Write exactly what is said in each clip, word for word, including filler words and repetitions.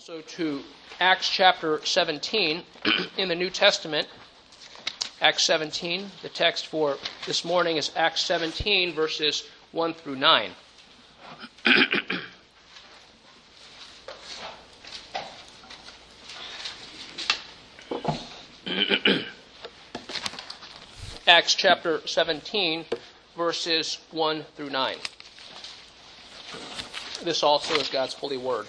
also to Acts chapter seventeen in the New Testament. Acts seventeen, the text for this morning is Acts seventeen, verses one through nine. Acts chapter seventeen, verses one through nine. This also is God's holy word.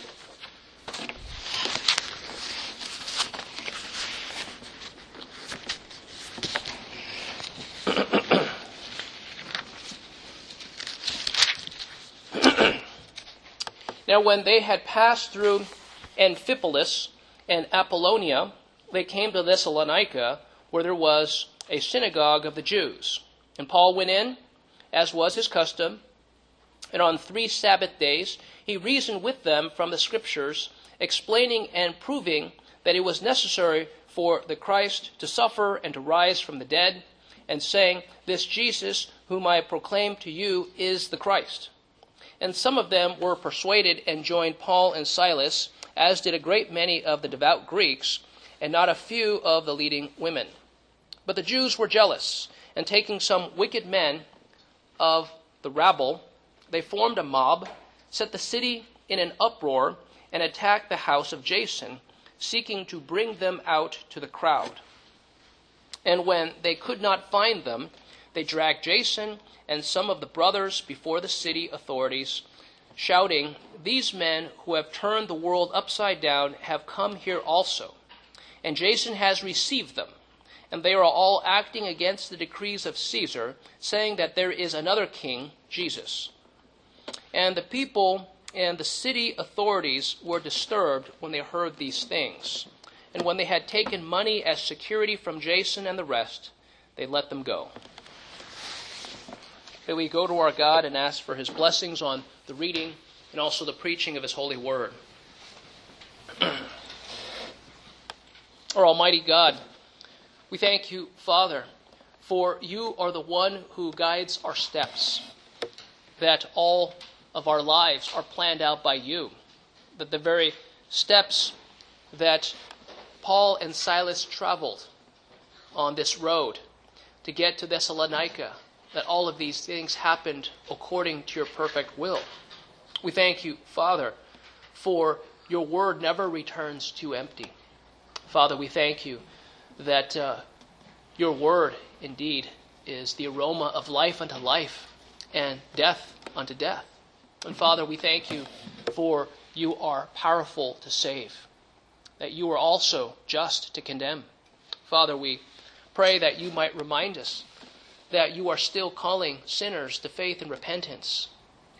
Now when they had passed through Amphipolis and Apollonia, they came to Thessalonica, where there was a synagogue of the Jews. And Paul went in, as was his custom, and on three Sabbath days he reasoned with them from the Scriptures, explaining and proving that it was necessary for the Christ to suffer and to rise from the dead, and saying, "This Jesus, whom I proclaim to you, is the Christ." And some of them were persuaded and joined Paul and Silas, as did a great many of the devout Greeks, and not a few of the leading women. But the Jews were jealous, and taking some wicked men of the rabble, they formed a mob, set the city in an uproar, and attacked the house of Jason, seeking to bring them out to the crowd. And when they could not find them, they dragged Jason and some of the brothers before the city authorities, shouting, "These men who have turned the world upside down have come here also, and Jason has received them. And they are all acting against the decrees of Caesar, saying that there is another king, Jesus." And the people and the city authorities were disturbed when they heard these things. And when they had taken money as security from Jason and the rest, they let them go. May we go to our God and ask for his blessings on the reading and also the preaching of his holy word. Our almighty God, we thank you, Father, for you are the one who guides our steps, that all of our lives are planned out by you, that the very steps that Paul and Silas traveled on this road to get to Thessalonica, that all of these things happened according to your perfect will. We thank you, Father, for your word never returns to empty. Father, we thank you that uh, your word indeed is the aroma of life unto life and death unto death. And Father, we thank you for you are powerful to save, that you are also just to condemn. Father, we pray that you might remind us that you are still calling sinners to faith and repentance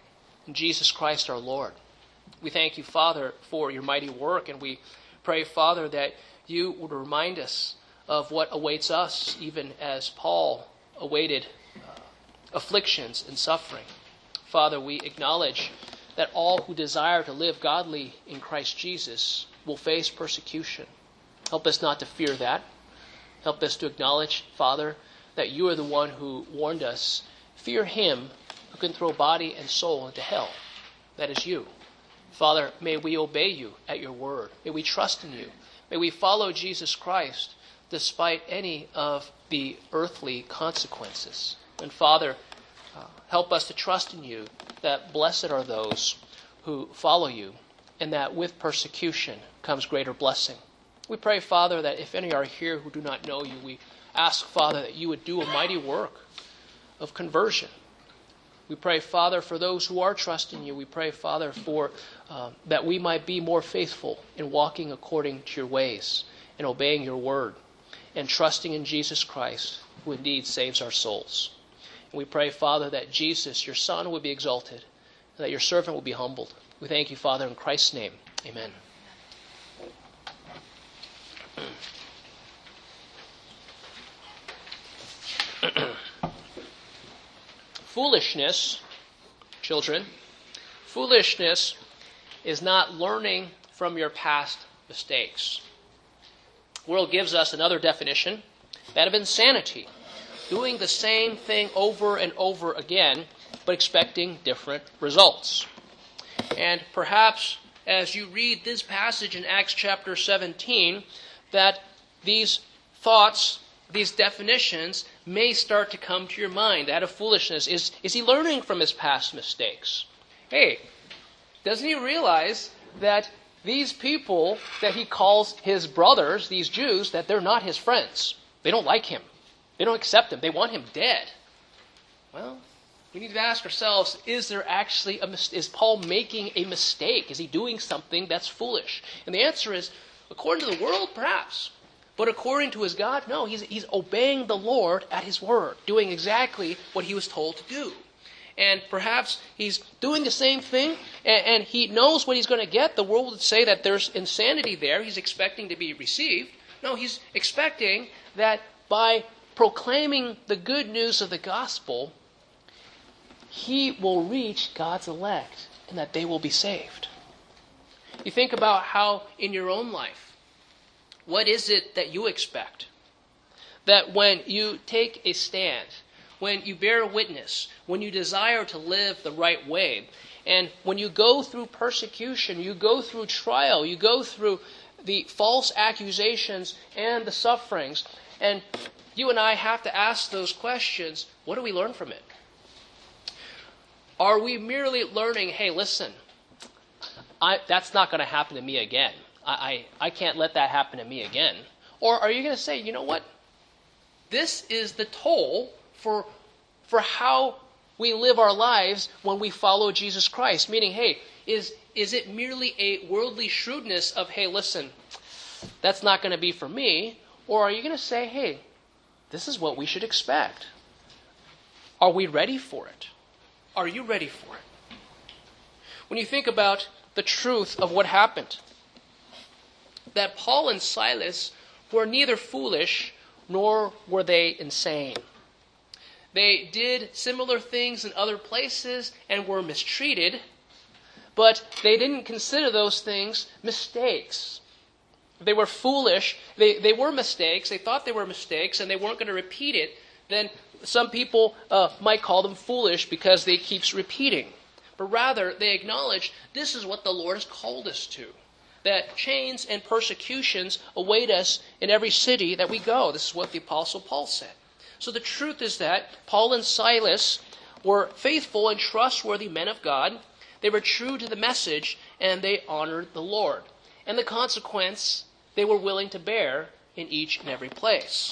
in Jesus Christ our Lord. We thank you, Father, for your mighty work, and we pray, Father, that you would remind us of what awaits us, even as Paul awaited uh, afflictions and suffering. Father, we acknowledge that all who desire to live godly in Christ Jesus will face persecution. Help us not to fear that. Help us to acknowledge, Father, that you are the one who warned us. Fear him who can throw body and soul into hell. That is you. Father, may we obey you at your word. May we trust in you. May we follow Jesus Christ despite any of the earthly consequences. And Father, uh, help us to trust in you, that blessed are those who follow you, and that with persecution comes greater blessing. We pray, Father, that if any are here who do not know you, we ask, Father, that you would do a mighty work of conversion. We pray, Father, for those who are trusting you. We pray, Father, for uh, that we might be more faithful in walking according to your ways and obeying your word and trusting in Jesus Christ, who indeed saves our souls. And we pray, Father, that Jesus, your Son, would be exalted and that your servant will be humbled. We thank you, Father, in Christ's name. Amen. Foolishness, children, foolishness is not learning from your past mistakes. The world gives us another definition, that of insanity, doing the same thing over and over again, but expecting different results. And perhaps as you read this passage in Acts chapter seventeen, that these thoughts, these definitions may start to come to your mind out of foolishness. Is, is he learning from his past mistakes? Hey, doesn't he realize that these people that he calls his brothers, these Jews, that they're not his friends? They don't like him. They don't accept him. They want him dead. Well, we need to ask ourselves, is there actually a mis- is Paul making a mistake? Is he doing something that's foolish? And the answer is, according to the world, perhaps. But according to his God, no, he's, he's obeying the Lord at his word, doing exactly what he was told to do. And perhaps he's doing the same thing, and, and he knows what he's going to get. The world would say that there's insanity there. He's expecting to be received. No, he's expecting that by proclaiming the good news of the gospel, he will reach God's elect, and that they will be saved. You think about how in your own life, what is it that you expect? That when you take a stand, when you bear witness, when you desire to live the right way, and when you go through persecution, you go through trial, you go through the false accusations and the sufferings, and you and I have to ask those questions, what do we learn from it? Are we merely learning, hey, listen, I, that's not going to happen to me again. I, I, I can't let that happen to me again. Or are you going to say, you know what? This is the toll for, for how we live our lives when we follow Jesus Christ. Meaning, hey, is, is it merely a worldly shrewdness of, hey, listen, that's not going to be for me? Or are you going to say, hey, this is what we should expect? Are we ready for it? Are you ready for it? When you think about the truth of what happened, that Paul and Silas were neither foolish nor were they insane. They did similar things in other places and were mistreated, but they didn't consider those things mistakes. They were foolish. They, they were mistakes. They thought they were mistakes, and they weren't going to repeat it. Then some people uh, might call them foolish because they keep repeating. But rather, they acknowledge this is what the Lord has called us to. That chains and persecutions await us in every city that we go. This is what the Apostle Paul said. So the truth is that Paul and Silas were faithful and trustworthy men of God. They were true to the message, and they honored the Lord. And the consequence they were willing to bear in each and every place.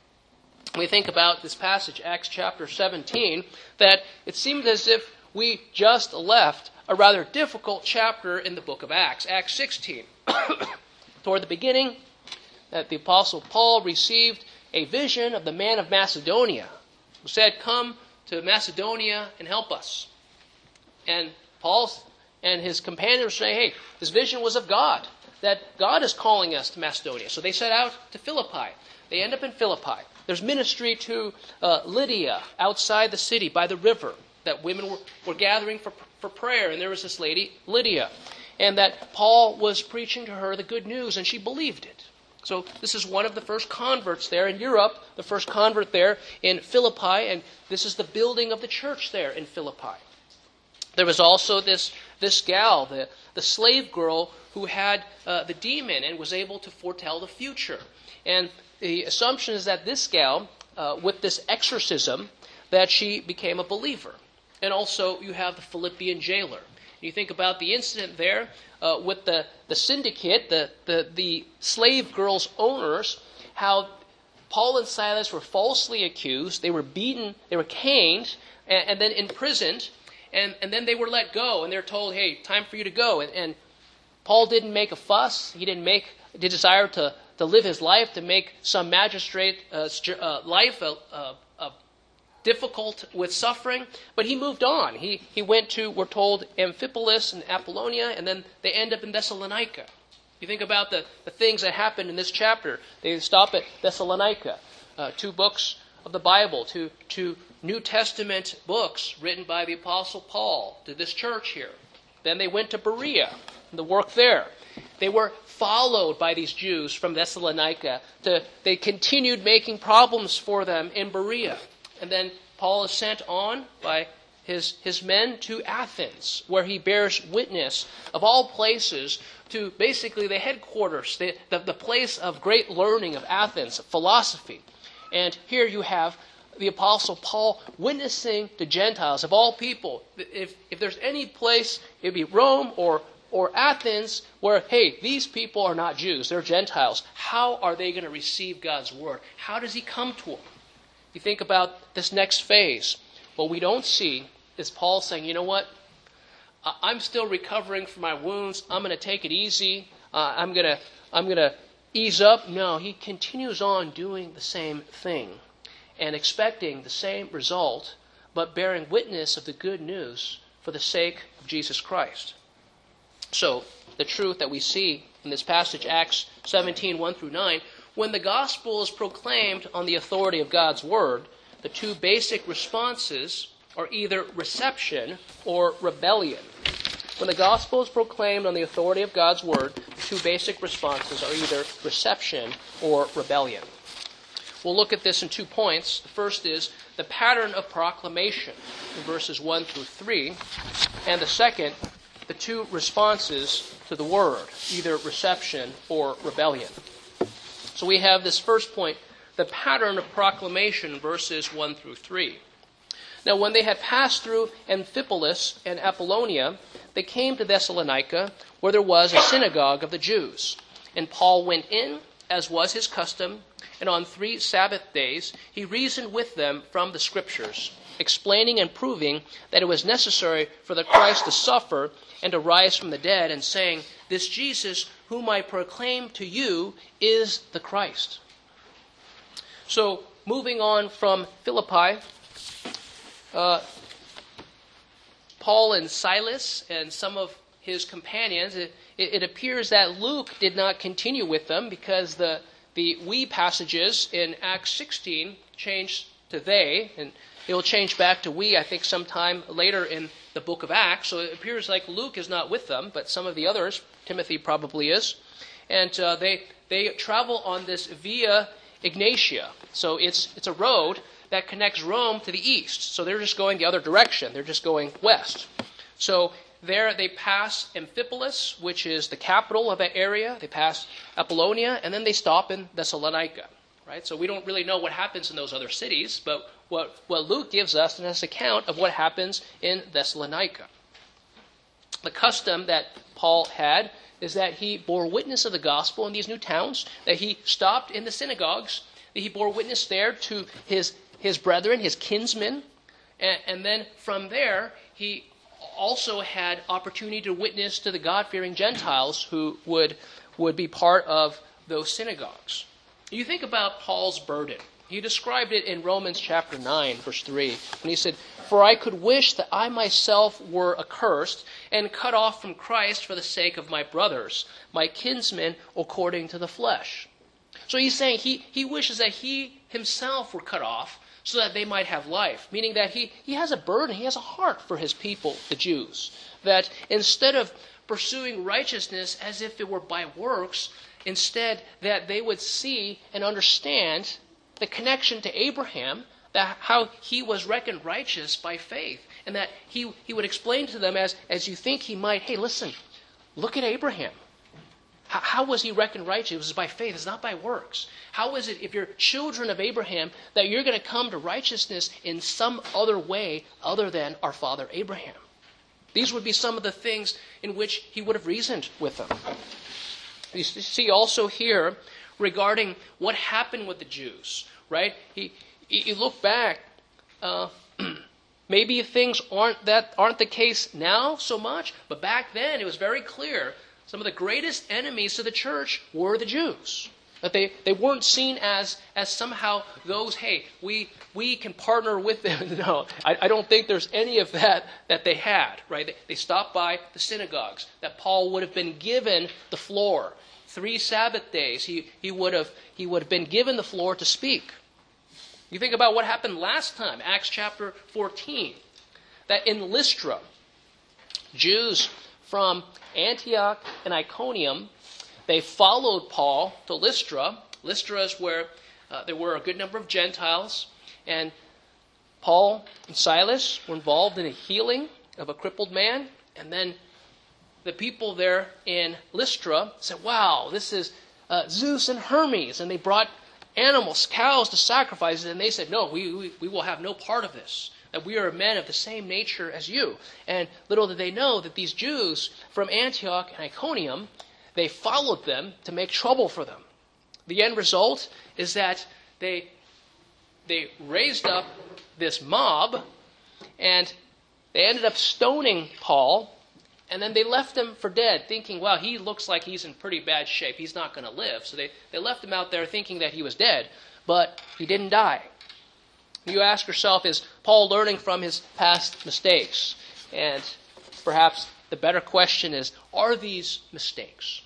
We think about this passage, Acts chapter seventeen, that it seemed as if we just left a rather difficult chapter in the book of Acts, Acts sixteen. Toward the beginning, that the Apostle Paul received a vision of the man of Macedonia, who said, come to Macedonia and help us. And Paul and his companions say, hey, this vision was of God, that God is calling us to Macedonia. So they set out to Philippi. They end up in Philippi. There's ministry to uh, Lydia outside the city by the river, that women were, were gathering for, for prayer. And there was this lady, Lydia, and that Paul was preaching to her the good news, and she believed it. So this is one of the first converts there in Europe, the first convert there in Philippi, and this is the building of the church there in Philippi. There was also this, this gal, the, the slave girl, who had uh, the demon and was able to foretell the future. And the assumption is that this gal, uh, with this exorcism, that she became a believer. And also you have the Philippian jailer. You think about the incident there uh, with the, the syndicate, the, the, the slave girls' owners, how Paul and Silas were falsely accused, they were beaten, they were caned, and, and then imprisoned, and, and then they were let go, and they're told, hey, time for you to go. And, and Paul didn't make a fuss, he didn't make the desire to, to live his life, to make some magistrate uh, uh, life a, a, a difficult with suffering, but he moved on. He he went to, we're told, Amphipolis and Apollonia, and then they end up in Thessalonica. You think about the, the things that happened in this chapter. They stop at Thessalonica, uh, two books of the Bible, two, two New Testament books written by the Apostle Paul to this church here. Then they went to Berea, and the work there. They were followed by these Jews from Thessalonica. To, they continued making problems for them in Berea. And then Paul is sent on by his, his men to Athens, where he bears witness of all places to basically the headquarters, the, the, the place of great learning of Athens, philosophy. And here you have the Apostle Paul witnessing to Gentiles of all people. If, if there's any place, it'd be Rome or, or Athens, where, hey, these people are not Jews, they're Gentiles. How are they going to receive God's word? How does he come to them? You think about this next phase. What we don't see is Paul saying, you know what? I'm still recovering from my wounds. I'm going to take it easy. Uh, I'm going to I'm going to ease up. No, he continues on doing the same thing and expecting the same result, but bearing witness of the good news for the sake of Jesus Christ. So, the truth that we see in this passage, Acts seventeen, one through nine, when the gospel is proclaimed on the authority of God's word, the two basic responses are either reception or rebellion. When the gospel is proclaimed on the authority of God's word, the two basic responses are either reception or rebellion. We'll look at this in two points. The first is the pattern of proclamation in verses one through three. And the second, the two responses to the word, either reception or rebellion. So we have this first point, the pattern of proclamation, verses one through three. Now when they had passed through Amphipolis and Apollonia, they came to Thessalonica, where there was a synagogue of the Jews. And Paul went in, as was his custom, and on three Sabbath days he reasoned with them from the Scriptures, explaining and proving that it was necessary for the Christ to suffer and to rise from the dead, and saying, "This Jesus, whom I proclaim to you, is the Christ." So, moving on from Philippi, uh, Paul and Silas and some of his companions, it, it appears that Luke did not continue with them, because the, the we passages in Acts sixteen changed to they, and it will change back to we, I think, sometime later in the book of Acts. So it appears like Luke is not with them, but some of the others, Timothy probably is. And uh, they they travel on this Via Ignatia. So it's it's a road that connects Rome to the east. So they're just going the other direction. They're just going west. So there they pass Amphipolis, which is the capital of that area. They pass Apollonia, and then they stop in Thessalonica. Right? So we don't really know what happens in those other cities, but what, what Luke gives us is an account of what happens in Thessalonica. The custom that Paul had is that he bore witness of the gospel in these new towns, that he stopped in the synagogues, that he bore witness there to his, his brethren, his kinsmen, and, and then from there he also had opportunity to witness to the God-fearing Gentiles who would, would be part of those synagogues. You think about Paul's burden. He described it in Romans chapter nine, verse three, when he said, "For I could wish that I myself were accursed and cut off from Christ for the sake of my brothers, my kinsmen according to the flesh." So he's saying he, he wishes that he himself were cut off so that they might have life, meaning that he, he has a burden, he has a heart for his people, the Jews, that instead of pursuing righteousness as if it were by works, instead, that they would see and understand the connection to Abraham, that how he was reckoned righteous by faith, and that he, he would explain to them as, as you think he might, hey, listen, look at Abraham. How, how was he reckoned righteous? It was by faith, it's not by works. How is it, if you're children of Abraham, that you're going to come to righteousness in some other way other than our father Abraham? These would be some of the things in which he would have reasoned with them. You see also here regarding what happened with the Jews, right? He, you look back, uh, maybe things aren't that aren't the case now so much, but back then it was very clear. Some of the greatest enemies to the church were the Jews. That they, they weren't seen as as somehow those, hey, we we can partner with them. No, I, I don't think there's any of that that they had, right? They, they stopped by the synagogues, that Paul would have been given the floor. Three Sabbath days, he, he would have he would have been given the floor to speak. You think about what happened last time, Acts chapter fourteen, that in Lystra, Jews from Antioch and Iconium, they followed Paul to Lystra. Lystra is where uh, there were a good number of Gentiles, and Paul and Silas were involved in a healing of a crippled man, and then the people there in Lystra said, wow, this is uh, Zeus and Hermes, and they brought animals, cows to sacrifice, and they said, no, we, we, we will have no part of this, that we are men of the same nature as you. And little did they know that these Jews from Antioch and Iconium, they followed them to make trouble for them. The end result is that they, they raised up this mob, and they ended up stoning Paul, and then they left him for dead, thinking, well, he looks like he's in pretty bad shape. He's not going to live. So they, they left him out there thinking that he was dead, but he didn't die. You ask yourself, is Paul learning from his past mistakes? And perhaps the better question is, are these mistakes?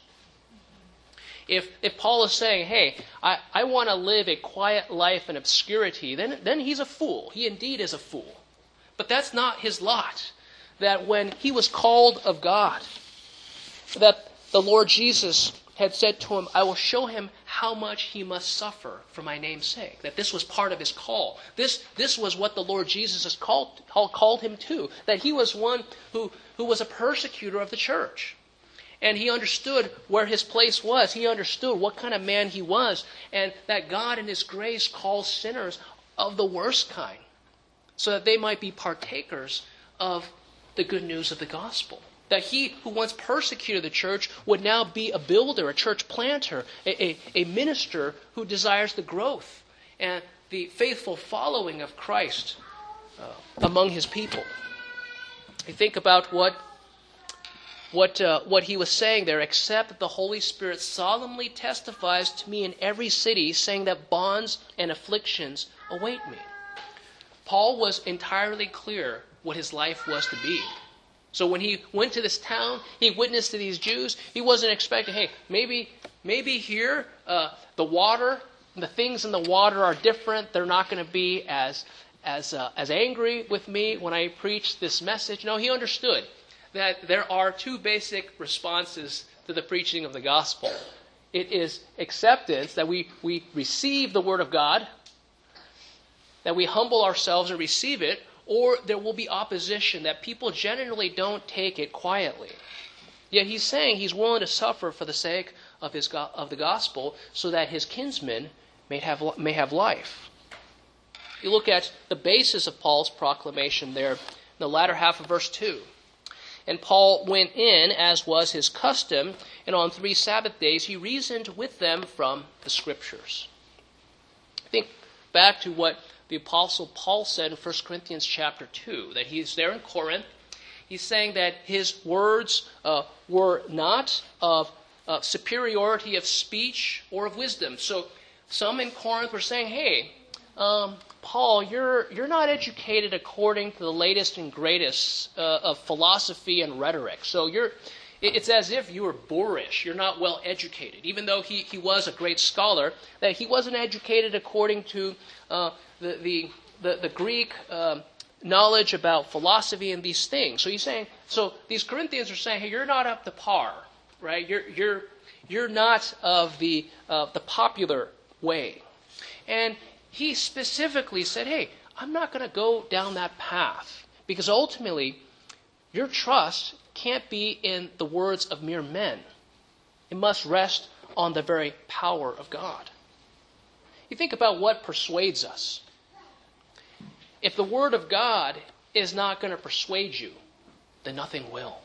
If if Paul is saying, hey, I, I want to live a quiet life in obscurity, then, then he's a fool. He indeed is a fool. But that's not his lot. That when he was called of God, that the Lord Jesus had said to him, I will show him how much he must suffer for my name's sake. That this was part of his call. This this was what the Lord Jesus has called, called him to. That he was one who, who was a persecutor of the church. And he understood where his place was. He understood what kind of man he was. And that God in his grace calls sinners of the worst kind, so that they might be partakers of the good news of the gospel. That he who once persecuted the church would now be a builder, a church planter, a, a, a minister who desires the growth and the faithful following of Christ uh, among his people. You think about what what uh, what he was saying there, except that the Holy Spirit solemnly testifies to me in every city, saying that bonds and afflictions await me. Paul was entirely clear what his life was to be. So when he went to this town, he witnessed to these Jews. He wasn't expecting, hey, maybe maybe here uh, the water, the things in the water are different. They're not going to be as as uh, as angry with me when I preach this message. No, he understood that there are two basic responses to the preaching of the gospel. It is acceptance, that we, we receive the word of God, that we humble ourselves and receive it, or there will be opposition, that people generally don't take it quietly. Yet he's saying he's willing to suffer for the sake of his of the gospel, so that his kinsmen may have may have life. You look at the basis of Paul's proclamation there in the latter half of verse two. And Paul went in, as was his custom, and on three Sabbath days he reasoned with them from the Scriptures. Think back to what the Apostle Paul said in First Corinthians chapter two, that he's there in Corinth. He's saying that his words uh, were not of uh, superiority of speech or of wisdom. So some in Corinth were saying, hey, um, Paul, you're you're not educated according to the latest and greatest uh, of philosophy and rhetoric. So you're it's as if you were boorish. You're not well educated. Even though he, he was a great scholar, that he wasn't educated according to uh, the, the, the, the Greek uh, knowledge about philosophy and these things. So he's saying, so these Corinthians are saying, hey, you're not up to par, right? You're you're you're not of the uh, the popular way. And he specifically said, hey, I'm not going to go down that path, because ultimately your trust can't be in the words of mere men. It must rest on the very power of God. You think about what persuades us. If the Word of God is not going to persuade you, then nothing will.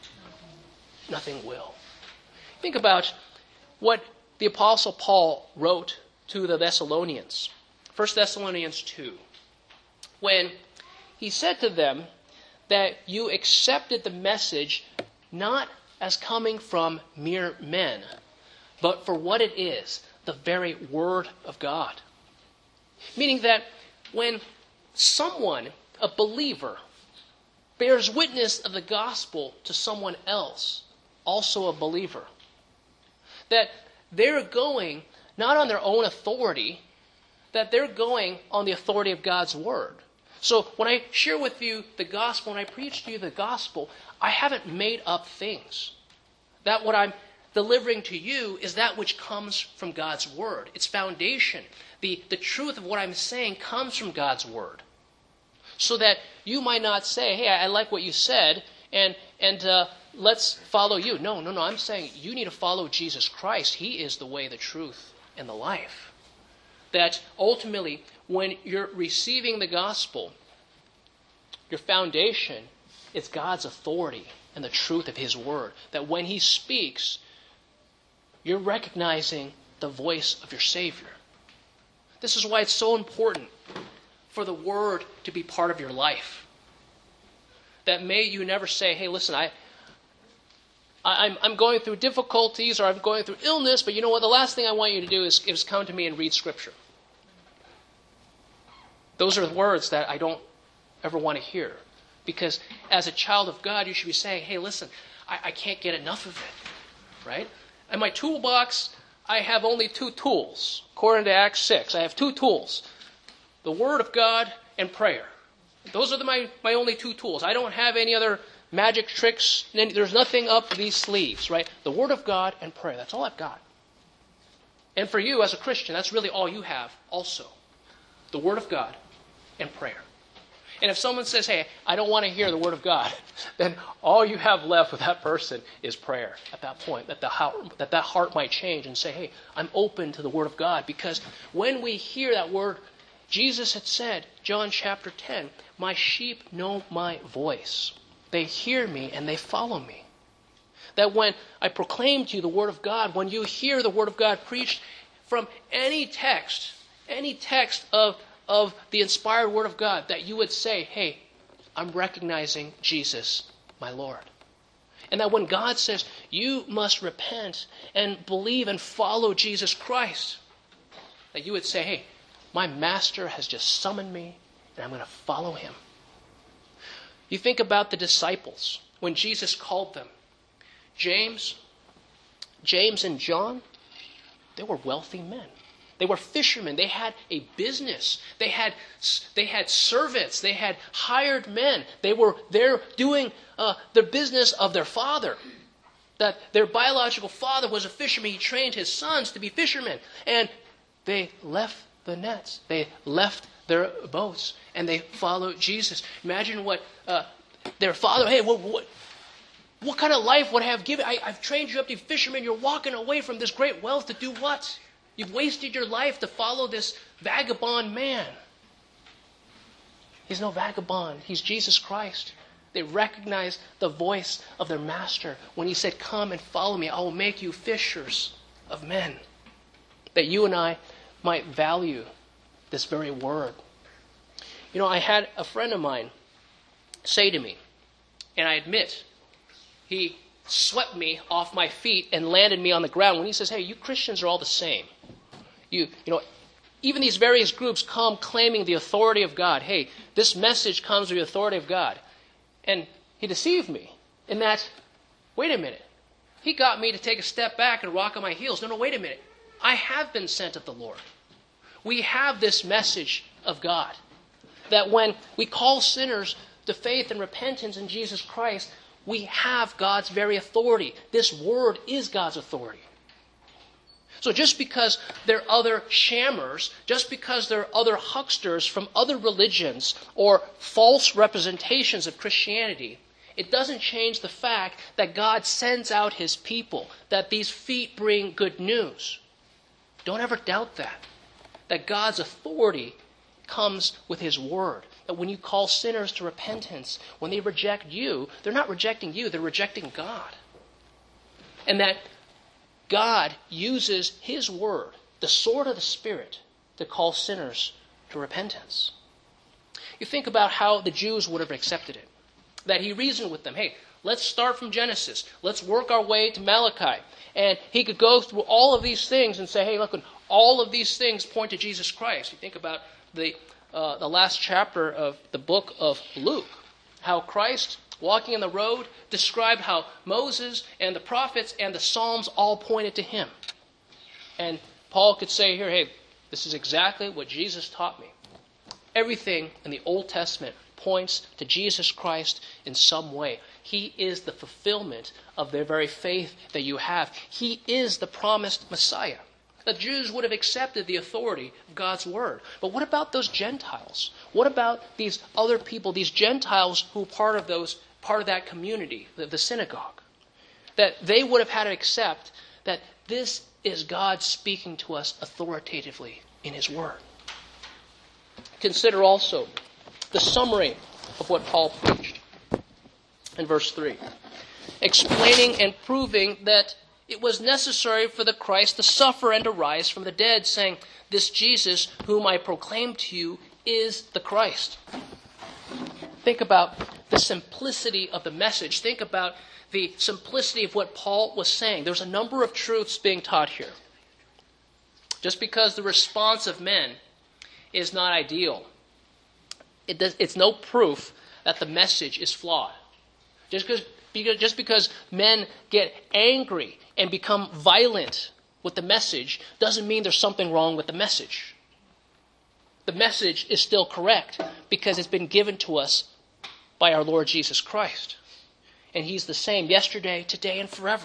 Nothing will. Think about what the Apostle Paul wrote to the Thessalonians. First Thessalonians two. When he said to them that you accepted the message not as coming from mere men, but for what it is, the very Word of God. Meaning that when someone, a believer, bears witness of the gospel to someone else, also a believer, that they're going not on their own authority, that they're going on the authority of God's Word. So when I share with you the gospel, when I preach to you the gospel, I haven't made up things. That what I'm delivering to you is that which comes from God's Word. Its foundation, the, the truth of what I'm saying comes from God's Word. so that you might not say, hey, I like what you said, and and uh, let's follow you. No, no, no. I'm saying you need to follow Jesus Christ. He is the way, the truth, and the life. That ultimately, when you're receiving the gospel, your foundation is God's authority and the truth of His word. That when He speaks, you're recognizing the voice of your Savior. This is why it's so important for the word to be part of your life. That may you never say, hey, listen, I, I, I'm, I'm going through difficulties or I'm going through illness, but you know what? The last thing I want you to do is, is come to me and read Scripture. Those are the words that I don't ever want to hear. Because as a child of God, you should be saying, hey, listen, I, I can't get enough of it. Right? In my toolbox, I have only two tools. According to Acts six, I have two tools. The Word of God and prayer. Those are the, my, my only two tools. I don't have any other magic tricks. There's nothing up these sleeves, right? The Word of God and prayer. That's all I've got. And for you as a Christian, that's really all you have also. The Word of God and prayer. And if someone says, hey, I don't want to hear the Word of God, then all you have left with that person is prayer at that point, that the heart, that, that heart might change and say, hey, I'm open to the Word of God. Because when we hear that word, Jesus had said, John chapter ten, my sheep know my voice. They hear me and they follow me. That when I proclaim to you the Word of God, when you hear the Word of God preached from any text, any text of of the inspired Word of God, that you would say, hey, I'm recognizing Jesus, my Lord. And that when God says, you must repent and believe and follow Jesus Christ, that you would say, hey, my Master has just summoned me, and I'm going to follow Him. You think about the disciples, when Jesus called them. James, James and John, they were wealthy men. They were fishermen. They had a business. They had, they had servants. They had hired men. They were there doing uh, the business of their father. That their biological father was a fisherman. He trained his sons to be fishermen. And they left the nets. They left their boats. And they followed Jesus. Imagine what uh, their father, hey, what, what, what kind of life would I have given? I, I've trained you up to be fishermen. You're walking away from this great wealth to do what? You've wasted your life to follow this vagabond man. He's no vagabond. He's Jesus Christ. They recognized the voice of their Master when He said, come and follow me. I will make you fishers of men. That you and I might value this very word. You know, I had a friend of mine say to me, and I admit, he swept me off my feet and landed me on the ground when he says, hey, you Christians are all the same. You, you know, even these various groups come claiming the authority of God. Hey, this message comes with the authority of God. And he deceived me in that, wait a minute. He got me to take a step back and rock on my heels. No, no, wait a minute. I have been sent of the Lord. We have this message of God. That when we call sinners to faith and repentance in Jesus Christ, we have God's very authority. This word is God's authority. So just because there are other shammers, just because there are other hucksters from other religions or false representations of Christianity, it doesn't change the fact that God sends out His people, that these feet bring good news. Don't ever doubt that. That God's authority comes with His word. That when you call sinners to repentance, when they reject you, they're not rejecting you, they're rejecting God. And that God uses His word, the sword of the Spirit, to call sinners to repentance. You think about how the Jews would have accepted it. That He reasoned with them, hey, let's start from Genesis. Let's work our way to Malachi. And He could go through all of these things and say, hey, look, all of these things point to Jesus Christ. You think about the uh, the last chapter of the book of Luke, how Christ, walking on the road, described how Moses and the prophets and the Psalms all pointed to Him. And Paul could say here, hey, this is exactly what Jesus taught me. Everything in the Old Testament points to Jesus Christ in some way. He is the fulfillment of the very faith that you have. He is the promised Messiah. The Jews would have accepted the authority of God's word. But what about those Gentiles? What about these other people, these Gentiles who are part of those, part of that community, the, the synagogue? That they would have had to accept that this is God speaking to us authoritatively in His Word. Consider also the summary of what Paul preached in verse three, explaining and proving that it was necessary for the Christ to suffer and to rise from the dead, saying, "This Jesus whom I proclaim to you is the Christ." Think about the simplicity of the message. Think about the simplicity of what Paul was saying. There's a number of truths being taught here. Just because the response of men is not ideal, it does, it's no proof that the message is flawed. Just because, because, just because men get angry and become violent with the message doesn't mean there's something wrong with the message. The message is still correct because it's been given to us by our Lord Jesus Christ. And He's the same yesterday, today, and forever.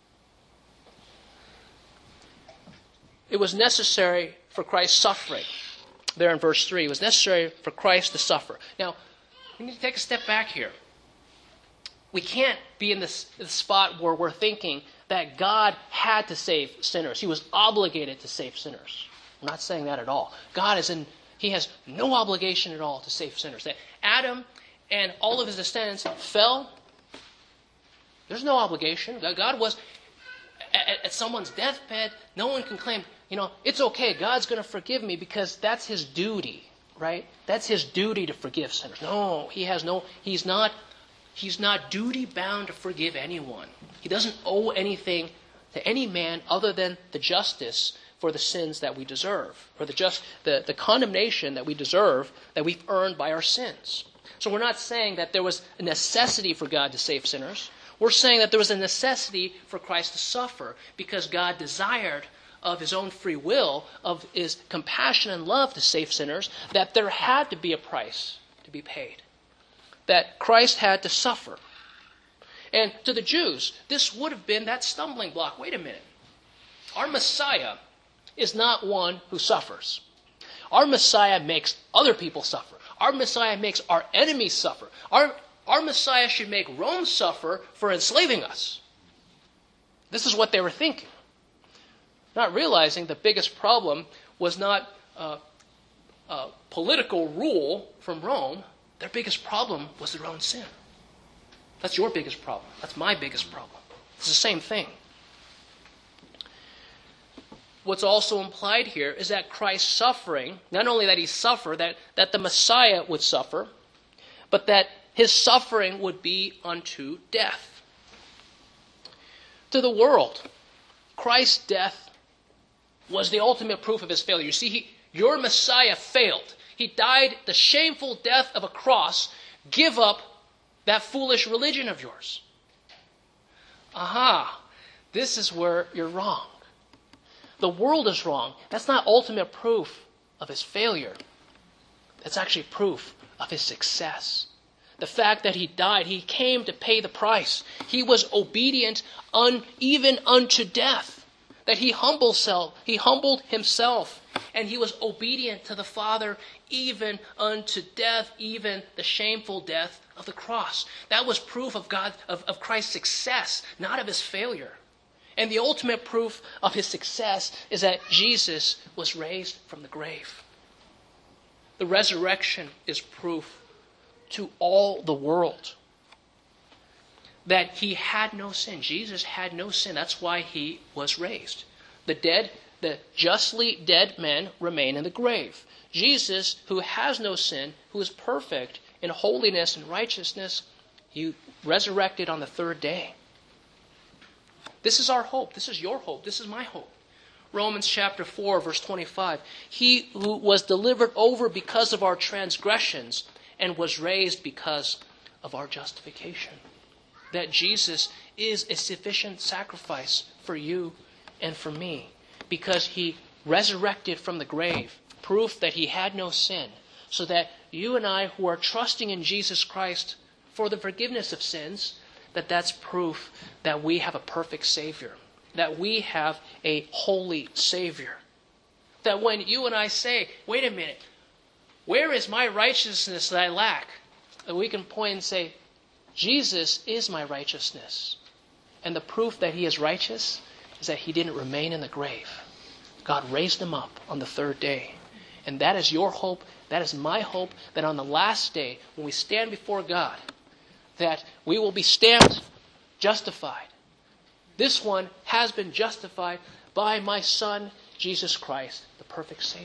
It was necessary for Christ's suffering. There in verse three, it was necessary for Christ to suffer. Now, we need to take a step back here. We can't be in this, this spot where we're thinking that God had to save sinners. He was obligated to save sinners. I'm not saying that at all. God is in, He has no obligation at all to save sinners. That Adam and all of his descendants fell. There's no obligation. God was at, at someone's deathbed. No one can claim, you know, it's okay. God's going to forgive me because that's His duty, right? That's His duty to forgive sinners. No, He has no. He's not. He's not duty bound to forgive anyone. He doesn't owe anything to any man other than the justice for the sins that we deserve, or the just the, the condemnation that we deserve that we've earned by our sins. So we're not saying that there was a necessity for God to save sinners. We're saying that there was a necessity for Christ to suffer because God desired of His own free will, of His compassion and love to save sinners, that there had to be a price to be paid. That Christ had to suffer. And to the Jews, this would have been that stumbling block. Wait a minute. Our Messiah is not one who suffers. Our Messiah makes other people suffer. Our Messiah makes our enemies suffer. Our, our Messiah should make Rome suffer for enslaving us. This is what they were thinking. Not realizing the biggest problem was not uh, uh, political rule from Rome. Their biggest problem was their own sin. That's your biggest problem. That's my biggest problem. It's the same thing. What's also implied here is that Christ's suffering, not only that He suffered, that, that the Messiah would suffer, but that His suffering would be unto death. To the world, Christ's death was the ultimate proof of His failure. You see, he, your Messiah failed. He died the shameful death of a cross. Give up that foolish religion of yours. Aha, this is where you're wrong. The world is wrong. That's not ultimate proof of His failure. That's actually proof of His success. The fact that He died, He came to pay the price. He was obedient un, even unto death. That He humbled self, He humbled Himself, and He was obedient to the Father even unto death, even the shameful death of the cross. That was proof of God, of, of Christ's success, not of His failure. And the ultimate proof of His success is that Jesus was raised from the grave. The resurrection is proof to all the world that He had no sin. Jesus had no sin. That's why He was raised. The dead, the justly dead men remain in the grave. Jesus, who has no sin, who is perfect in holiness and righteousness, He resurrected on the third day. This is our hope. This is your hope. This is my hope. Romans chapter four, verse twenty-five. He who was delivered over because of our transgressions and was raised because of our justification. That Jesus is a sufficient sacrifice for you and for me because He resurrected from the grave, proof that He had no sin, so that you and I who are trusting in Jesus Christ for the forgiveness of sins, that that's proof that we have a perfect Savior, that we have a holy Savior. That when you and I say, wait a minute, Where is my righteousness that I lack? And we can point and say, Jesus is my righteousness. And the proof that he is righteous is that he didn't remain in the grave. God raised him up on the third day. And that is your hope. That is my hope, that on the last day, when we stand before God, that we will be stamped justified. This one has been justified by my Son, Jesus Christ, the perfect Savior.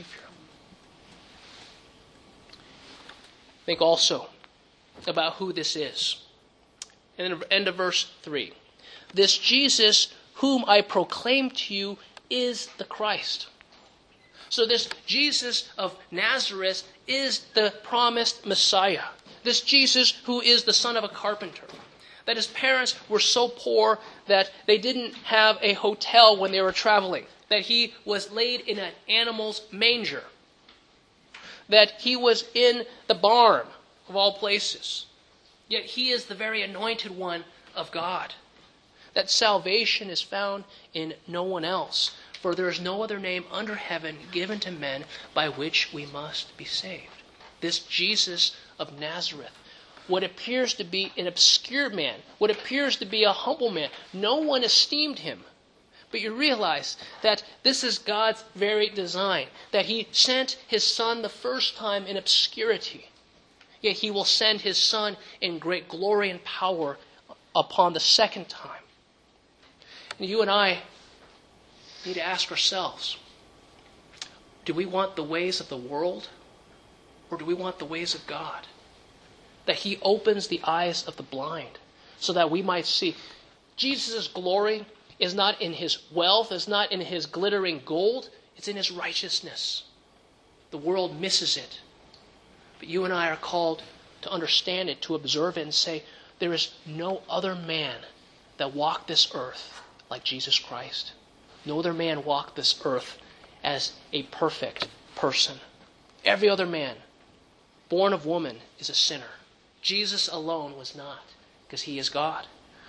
Think also about who this is. In the end of verse three. This Jesus whom I proclaim to you is the Christ. So this Jesus of Nazareth is the promised Messiah. This Jesus who is the son of a carpenter. That his parents were so poor that they didn't have a hotel when they were traveling. That he was laid in an animal's manger. That he was in the barn of all places. Yet he is the very anointed one of God. That salvation is found in no one else. For there is no other name under heaven given to men by which we must be saved. This Jesus of Nazareth, what appears to be an obscure man, what appears to be a humble man, no one esteemed him. But you realize that this is God's very design, that he sent his Son the first time in obscurity. Yet he will send his Son in great glory and power upon the second time. And you and I need to ask ourselves, do we want the ways of the world, or do we want the ways of God? That he opens the eyes of the blind so that we might see. Jesus' glory is not in his wealth, is not in his glittering gold, it's in his righteousness. The world misses it. But you and I are called to understand it, to observe it, and say, there is no other man that walked this earth like Jesus Christ. No other man walked this earth as a perfect person. Every other man born of woman is a sinner. Jesus alone was not, because he is God.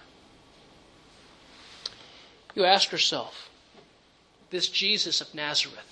You ask yourself, this Jesus of Nazareth,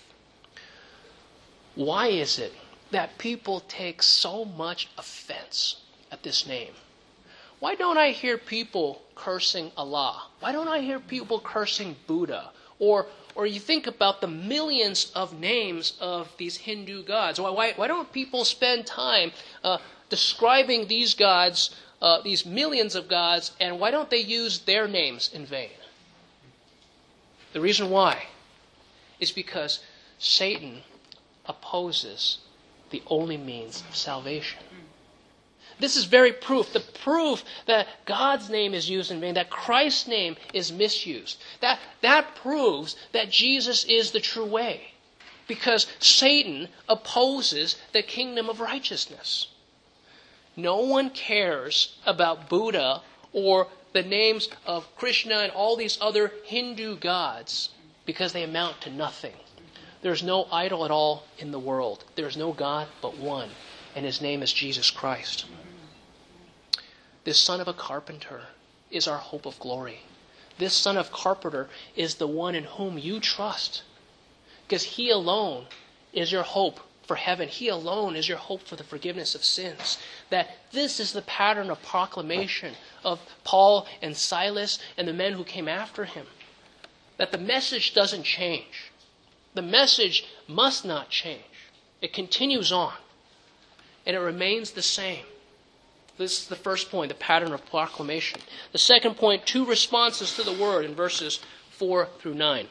why is it that people take so much offense at this name? Why don't I hear people cursing Allah? Why don't I hear people cursing Buddha? Or or you think about the millions of names of these Hindu gods. Why, why, why don't people spend time uh, describing these gods, uh, these millions of gods, and why don't they use their names in vain? The reason why is because Satan opposes the only means of salvation. This is very proof, the proof that God's name is used in vain, that Christ's name is misused. That, that proves that Jesus is the true way, because Satan opposes the kingdom of righteousness. No one cares about Buddha or the names of Krishna and all these other Hindu gods because they amount to nothing. There's no idol at all in the world. There's no God but one, and his name is Jesus Christ. This son of a carpenter is our hope of glory. This son of carpenter is the one in whom you trust, because he alone is your hope for heaven. He alone is your hope for the forgiveness of sins. That this is the pattern of proclamation of Paul and Silas and the men who came after him. That the message doesn't change. The message must not change. It continues on, and it remains the same. This is the first point, the pattern of proclamation. The second point, two responses to the word in verses four through nine.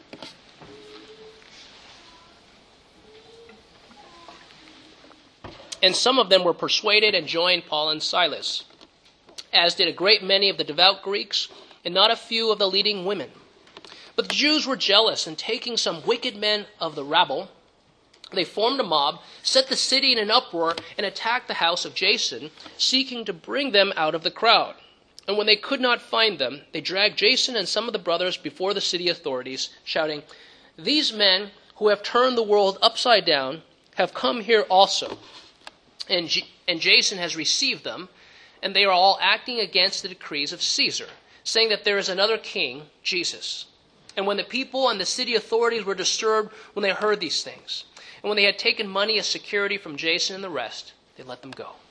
And some of them were persuaded and joined Paul and Silas, as did a great many of the devout Greeks, and not a few of the leading women. But the Jews were jealous, and taking some wicked men of the rabble, they formed a mob, set the city in an uproar, and attacked the house of Jason, seeking to bring them out of the crowd. And when they could not find them, they dragged Jason and some of the brothers before the city authorities, shouting, "These men who have turned the world upside down have come here also. And, J- and Jason has received them, and they are all acting against the decrees of Caesar, saying that there is another king, Jesus." And when the people and the city authorities were disturbed when they heard these things, And when they had taken money as security from Jason and the rest, they let them go.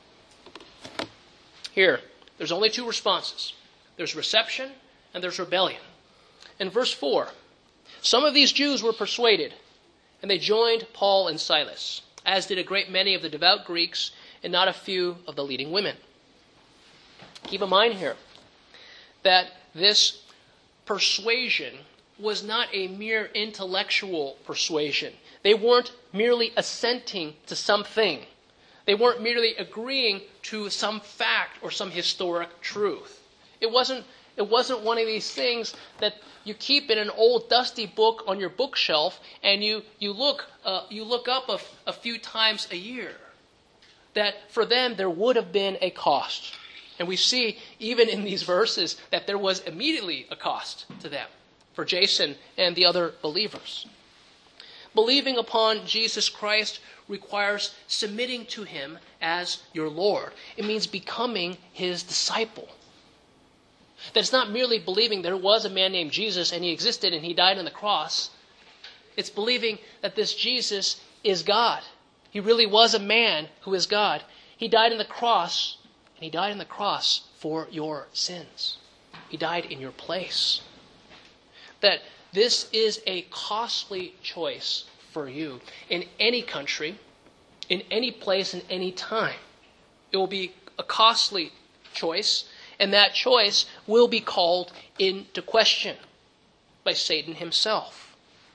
Here, there's only two responses. There's reception and there's rebellion. In verse four, some of these Jews were persuaded, and they joined Paul and Silas, as did a great many of the devout Greeks and not a few of the leading women. Keep in mind here that this persuasion was not a mere intellectual persuasion. They weren't merely assenting to something. They weren't merely agreeing to some fact or some historic truth. It wasn't, it wasn't one of these things that you keep in an old dusty book on your bookshelf and you, you, look, uh, you look up a, a few times a year. That for them there would have been a cost. And we see even in these verses that there was immediately a cost to them, for Jason and the other believers. Believing upon Jesus Christ requires submitting to him as your Lord. It means becoming his disciple. That's not merely believing there was a man named Jesus and he existed and he died on the cross. It's believing that this Jesus is God. He really was a man who is God. He died on the cross, and he died on the cross for your sins. He died in your place. That this is a costly choice for you in any country, in any place, in any time. It will be a costly choice, and that choice will be called into question by Satan himself.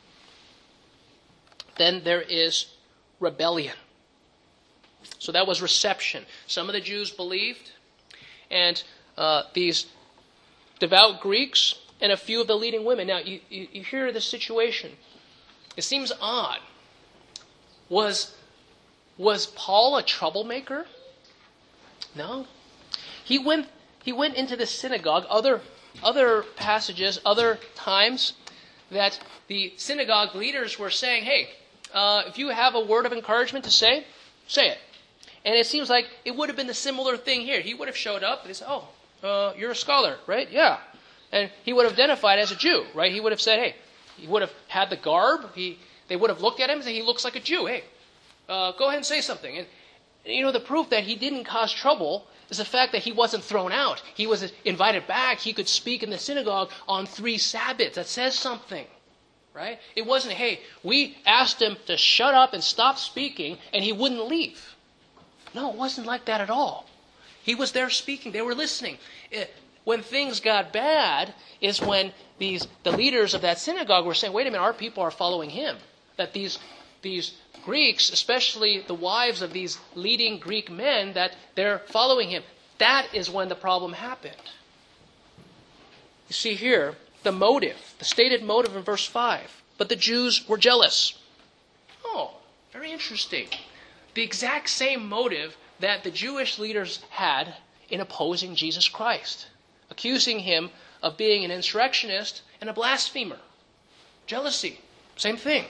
Then there is rebellion. So that was reception. Some of the Jews believed, and uh, these devout Greeks and a few of the leading women. Now, you, you, you hear the situation. It seems odd. Was, was Paul a troublemaker? No. He went, he went into the synagogue, other, other passages, other times, that the synagogue leaders were saying, hey, Uh, if you have a word of encouragement to say, say it. And it seems like it would have been a similar thing here. He would have showed up and he said, oh, uh, you're a scholar, right? Yeah. And he would have identified as a Jew, right? He would have said, hey, he would have had the garb. He, they would have looked at him and said, he looks like a Jew. Hey, uh, go ahead and say something. And, you know, the proof that he didn't cause trouble is the fact that he wasn't thrown out. He was invited back. He could speak in the synagogue on three Sabbaths. That says something. Right? It wasn't, hey, we asked him to shut up and stop speaking, and he wouldn't leave. No, it wasn't like that at all. He was there speaking. They were listening. It, when things got bad is when these the leaders of that synagogue were saying, wait a minute, our people are following him. That these, these Greeks, especially the wives of these leading Greek men, that they're following him. That is when the problem happened. You see here, the motive, the stated motive in verse five. But the Jews were jealous. Oh, very interesting. The exact same motive that the Jewish leaders had in opposing Jesus Christ, accusing him of being an insurrectionist and a blasphemer. Jealousy, same thing.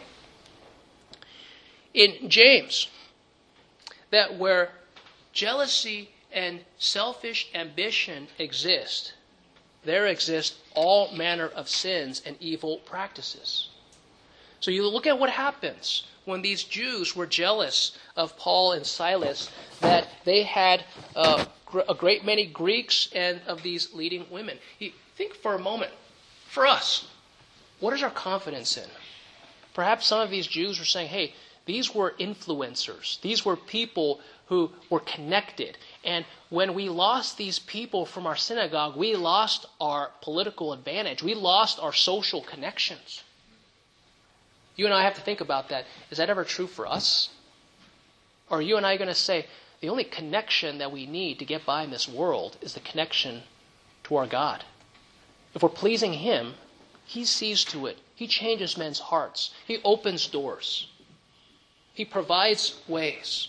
In James, that where jealousy and selfish ambition exist, there exist all manner of sins and evil practices. So you look at what happens when these Jews were jealous of Paul and Silas, that they had uh, a great many Greeks and of these leading women. You think for a moment, for us, what is our confidence in? Perhaps some of these Jews were saying, hey, these were influencers. These were people who were connected. And when we lost these people from our synagogue, we lost our political advantage. We lost our social connections. You and I have to think about that. Is that ever true for us? Or are you and I going to say, the only connection that we need to get by in this world is the connection to our God? If we're pleasing him, he sees to it. He changes men's hearts. He opens doors. He provides ways.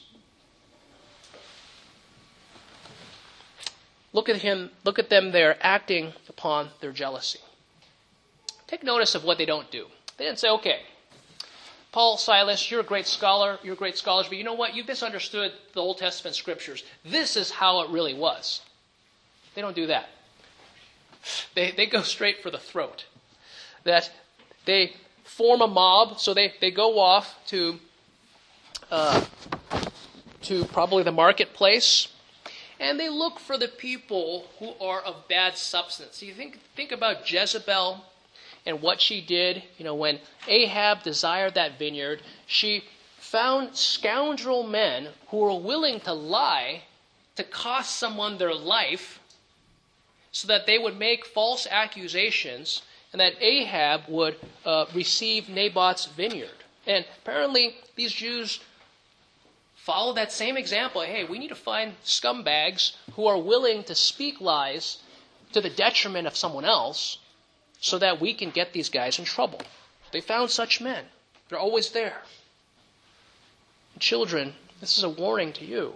Look at him, look at them there acting upon their jealousy. Take notice of what they don't do. They didn't say, okay, Paul, Silas, you're a great scholar, you're great scholars, but you know what? You've misunderstood the Old Testament scriptures. This is how it really was. They don't do that. They, they go straight for the throat. That they form a mob, so they, they go off to uh, to probably the marketplace, and they look for the people who are of bad substance. You think think about Jezebel and what she did. You know, when Ahab desired that vineyard, she found scoundrel men who were willing to lie to cost someone their life so that they would make false accusations and that Ahab would uh, receive Naboth's vineyard. And apparently these Jews follow that same example. Hey, we need to find scumbags who are willing to speak lies to the detriment of someone else so that we can get these guys in trouble. They found such men. They're always there. Children, this is a warning to you.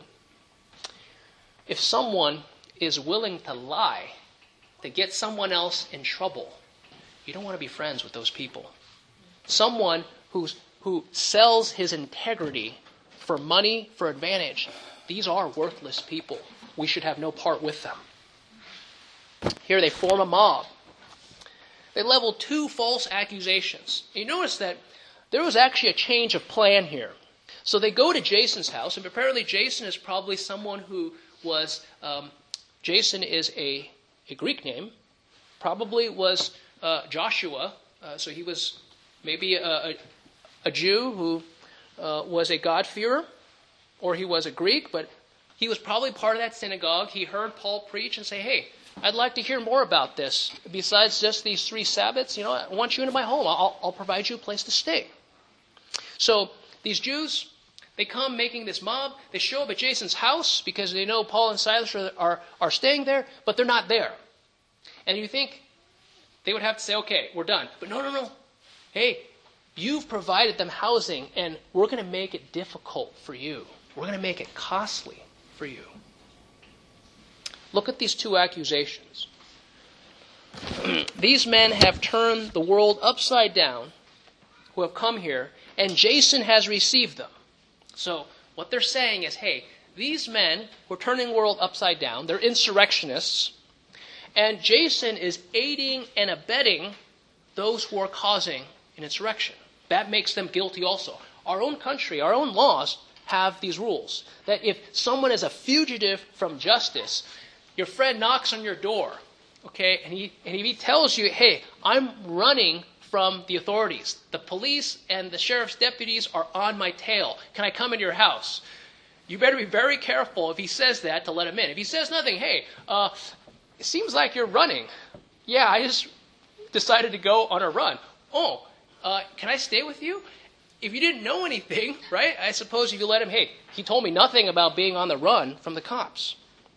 If someone is willing to lie to get someone else in trouble, you don't want to be friends with those people. Someone who's, who sells his integrity for money, for advantage, these are worthless people. We should have no part with them. Here they form a mob. They level two false accusations. You notice that there was actually a change of plan here. So they go to Jason's house, and apparently Jason is probably someone who was, um, Jason is a, a Greek name, probably was uh, Joshua, uh, so he was maybe a, a, a Jew who uh, was a God-fearer, or he was a Greek, but he was probably part of that synagogue. He heard Paul preach and say, hey, I'd like to hear more about this. Besides just these three Sabbaths, you know, I want you into my home. I'll, I'll provide you a place to stay. So these Jews, they come making this mob. They show up at Jason's house because they know Paul and Silas are, are, are staying there, but they're not there. And you think they would have to say, okay, we're done. But no, no, no. Hey, you've provided them housing, and we're going to make it difficult for you. We're going to make it costly for you. Look at these two accusations. These men have turned the world upside down, who have come here, and Jason has received them. So what they're saying is, hey, these men were turning the world upside down. They're insurrectionists. And Jason is aiding and abetting those who are causing an insurrection. That makes them guilty also. Our own country, our own laws have these rules. That if someone is a fugitive from justice, your friend knocks on your door, okay, and he, and he tells you, hey, I'm running from the authorities. The police and the sheriff's deputies are on my tail. Can I come into your house? You better be very careful if he says that to let him in. If he says nothing, hey, uh, it seems like you're running. Yeah, I just decided to go on a run. Oh, uh, can I stay with you? If you didn't know anything, right, I suppose if you let him, hey, he told me nothing about being on the run from the cops.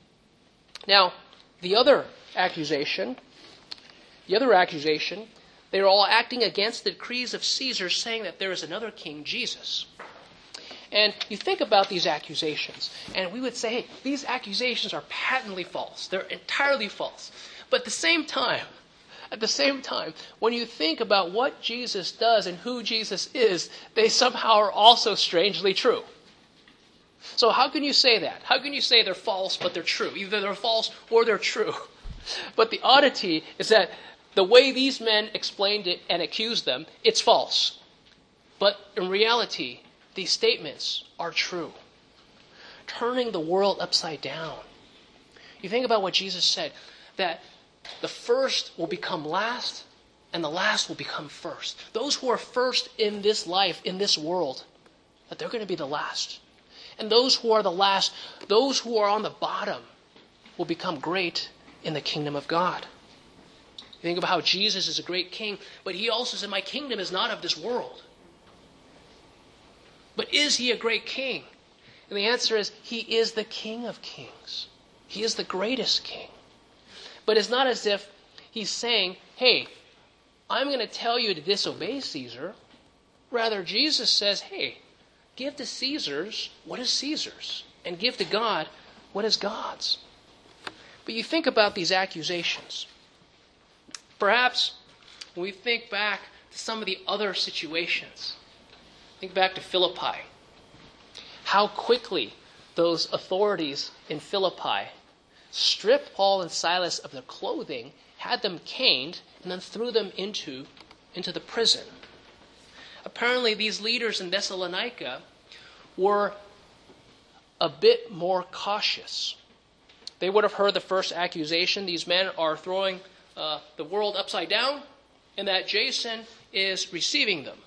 Now, the other accusation, the other accusation, they are all acting against the decrees of Caesar, saying that there is another king, Jesus. And you think about these accusations, and we would say, hey, these accusations are patently false. They're entirely false. But at the same time, at the same time, when you think about what Jesus does and who Jesus is, they somehow are also strangely true. So how can you say that? How can you say they're false but they're true? Either they're false or they're true. But the oddity is that the way these men explained it and accused them, it's false. But in reality, these statements are true. Turning the world upside down. You think about what Jesus said, that the first will become last and the last will become first. Those who are first in this life, in this world, that they're going to be the last. And those who are the last, those who are on the bottom, will become great in the kingdom of God. You think about how Jesus is a great king, but he also said, my kingdom is not of this world. But is he a great king? And the answer is, he is the King of kings. He is the greatest king. But it's not as if he's saying, hey, I'm going to tell you to disobey Caesar. Rather, Jesus says, hey, give to Caesar's what is Caesar's, and give to God what is God's. But you think about these accusations. Perhaps when we think back to some of the other situations, think back to Philippi, how quickly those authorities in Philippi stripped Paul and Silas of their clothing, had them caned, and then threw them into, into the prison. Apparently these leaders in Thessalonica were a bit more cautious. They would have heard the first accusation. These men are throwing uh, the world upside down, and that Jason is receiving them.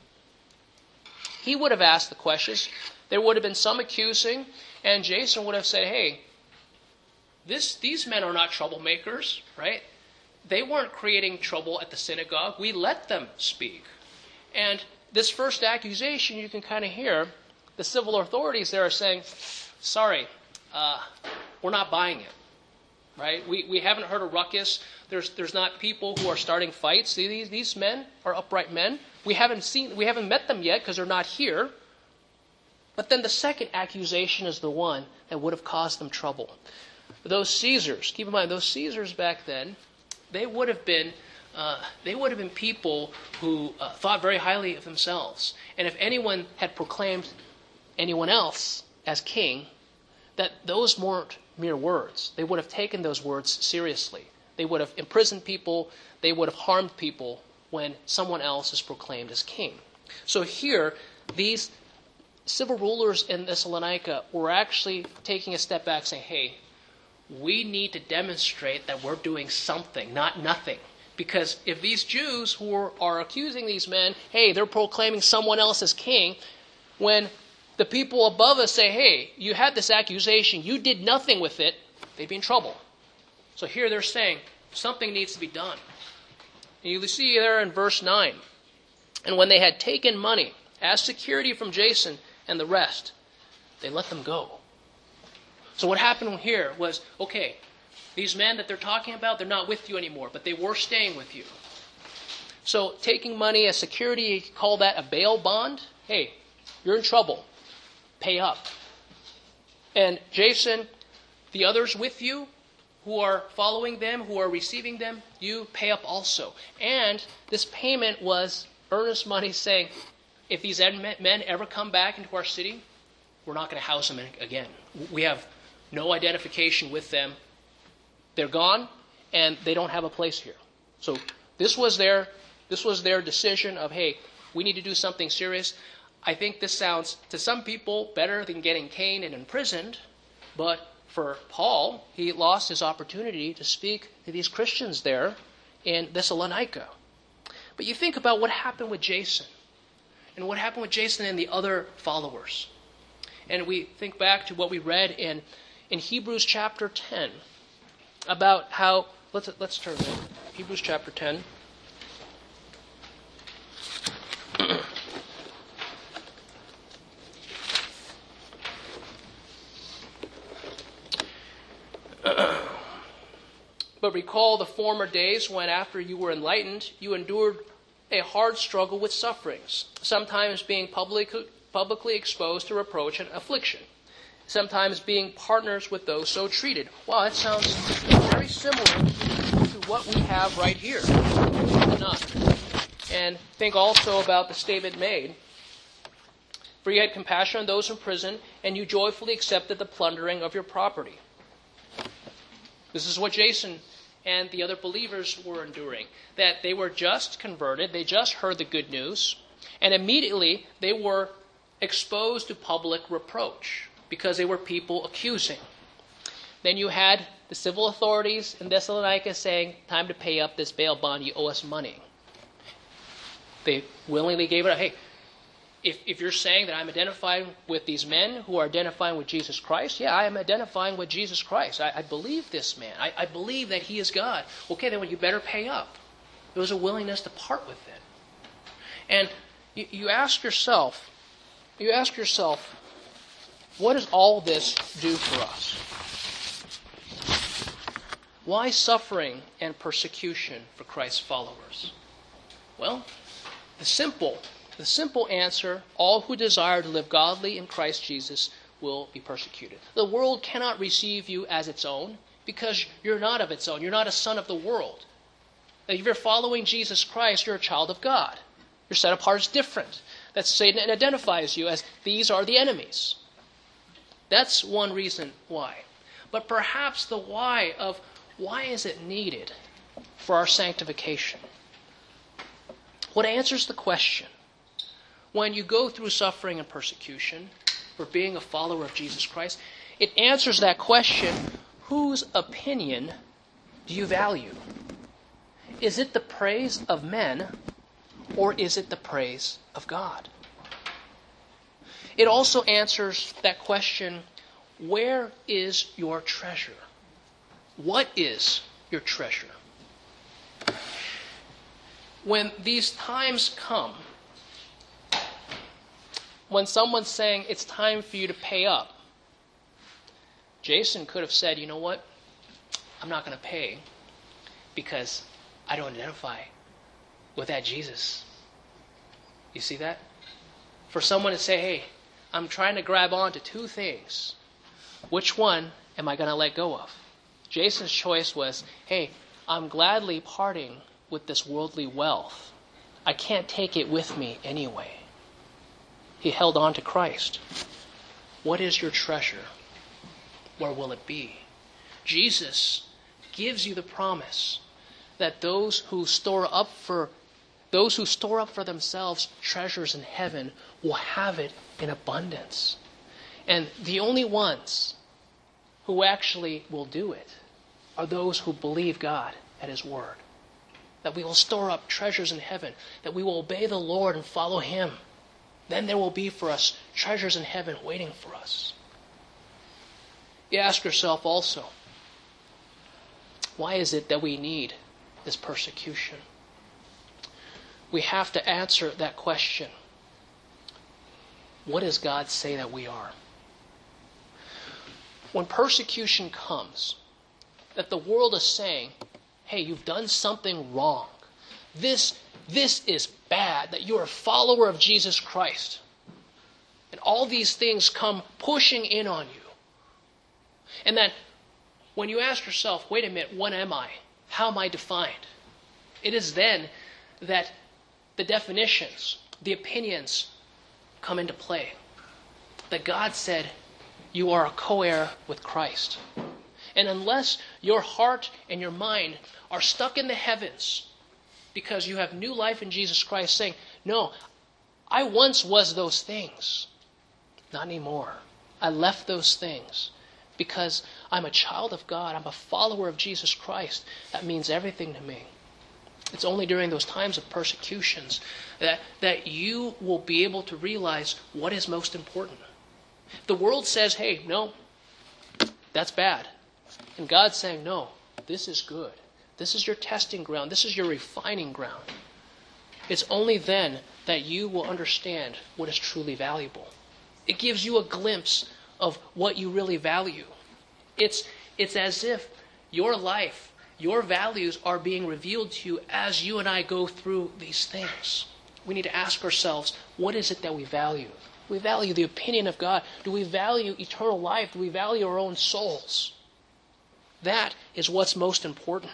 He would have asked the questions. There would have been some accusing, and Jason would have said, hey, this, these men are not troublemakers, right? They weren't creating trouble at the synagogue. We let them speak. And this first accusation, you can kind of hear the civil authorities there are saying, sorry, uh, we're not buying it, right? We we haven't heard a ruckus. There's there's not people who are starting fights. These these men are upright men. We haven't seen we haven't met them yet because they're not here. But then the second accusation is the one that would have caused them trouble. Those Caesars, keep in mind, those Caesars back then, they would have been uh, they would have been people who uh, thought very highly of themselves. And if anyone had proclaimed anyone else as king, that those weren't mere words. They would have taken those words seriously. They would have imprisoned people. They would have harmed people when someone else is proclaimed as king. So here, these civil rulers in Thessalonica were actually taking a step back saying, hey, we need to demonstrate that we're doing something, not nothing. Because if these Jews who are, are accusing these men, hey, they're proclaiming someone else as king, when the people above us say, hey, you had this accusation, you did nothing with it, they'd be in trouble. So here they're saying something needs to be done. And you see there in verse nine, and when they had taken money as security from Jason and the rest, they let them go. So what happened here was, okay, these men that they're talking about, they're not with you anymore, but they were staying with you. So taking money as security, you call that a bail bond. Hey, you're in trouble. Pay up. And Jason, the others with you who are following them, who are receiving them, you pay up also. And this payment was earnest money saying, if these men ever come back into our city, we're not going to house them again. We have no identification with them. They're gone, and they don't have a place here. So this was their this was their decision of, hey, we need to do something serious. I think this sounds, to some people, better than getting caned and imprisoned. But for Paul, he lost his opportunity to speak to these Christians there in Thessalonica. But you think about what happened with Jason, and what happened with Jason and the other followers. And we think back to what we read in, in Hebrews chapter ten about how, let's, let's turn there, Hebrews chapter ten. But recall the former days when, after you were enlightened, you endured a hard struggle with sufferings, sometimes being public, publicly exposed to reproach and affliction, sometimes being partners with those so treated. Wow, that sounds very similar to what we have right here. Not. And think also about the statement made. For you had compassion on those in prison, and you joyfully accepted the plundering of your property. This is what Jason and the other believers were enduring. That they were just converted, they just heard the good news, and immediately they were exposed to public reproach because they were people accusing. Then you had the civil authorities in Thessalonica saying, time to pay up this bail bond, you owe us money. They willingly gave it up. Hey, if, if you're saying that I'm identifying with these men who are identifying with Jesus Christ, yeah, I am identifying with Jesus Christ. I, I believe this man. I, I believe that he is God. Okay, then well, you better pay up. There was a willingness to part with it. And you, you ask yourself, you ask yourself, what does all this do for us? Why suffering and persecution for Christ's followers? Well, the simple The simple answer, all who desire to live godly in Christ Jesus will be persecuted. The world cannot receive you as its own because you're not of its own. You're not a son of the world. If you're following Jesus Christ, you're a child of God. You're set apart as different. That Satan identifies you as these are the enemies. That's one reason why. But perhaps the why of why is it needed for our sanctification? What answers the question? When you go through suffering and persecution, for being a follower of Jesus Christ? It answers that question, whose opinion do you value? Is it the praise of men, or is it the praise of God? It also answers that question, where is your treasure? What is your treasure? When these times come, when someone's saying it's time for you to pay up, Jason could have said, you know what? I'm not going to pay because I don't identify with that Jesus. You see that? For someone to say, hey, I'm trying to grab onto two things. Which one am I going to let go of? Jason's choice was, hey, I'm gladly parting with this worldly wealth. I can't take it with me anyway. He held on to Christ. What is your treasure? Where will it be? Jesus gives you the promise that those who store up for those who store up for themselves treasures in heaven will have it in abundance. And the only ones who actually will do it are those who believe God at His word. That we will store up treasures in heaven, that we will obey the Lord and follow Him. Then there will be for us treasures in heaven waiting for us. You ask yourself also, why is it that we need this persecution? We have to answer that question. What does God say that we are? When persecution comes, that the world is saying, hey, you've done something wrong. This, this is bad, that you're a follower of Jesus Christ. And all these things come pushing in on you. And that when you ask yourself, wait a minute, what am I? How am I defined? It is then that the definitions, the opinions come into play. That God said, you are a co-heir with Christ. And unless your heart and your mind are stuck in the heavens because you have new life in Jesus Christ, saying, no, I once was those things. Not anymore. I left those things because I'm a child of God. I'm a follower of Jesus Christ. That means everything to me. It's only during those times of persecutions that, that you will be able to realize what is most important. The world says, hey, no, that's bad. And God's saying, no, this is good. This is your testing ground. This is your refining ground. It's only then that you will understand what is truly valuable. It gives you a glimpse of what you really value. It's, it's as if your life, your values are being revealed to you as you and I go through these things. We need to ask ourselves, what is it that we value? Do we value the opinion of God? Do we value eternal life? Do we value our own souls? That is what's most important.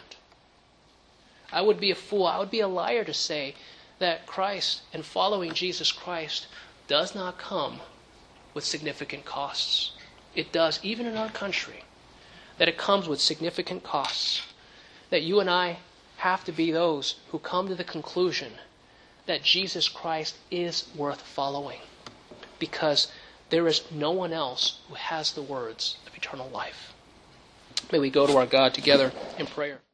I would be a fool, I would be a liar to say that Christ and following Jesus Christ does not come with significant costs. It does, even in our country, that it comes with significant costs. That you and I have to be those who come to the conclusion that Jesus Christ is worth following, because there is no one else who has the words of eternal life. May we go to our God together in prayer.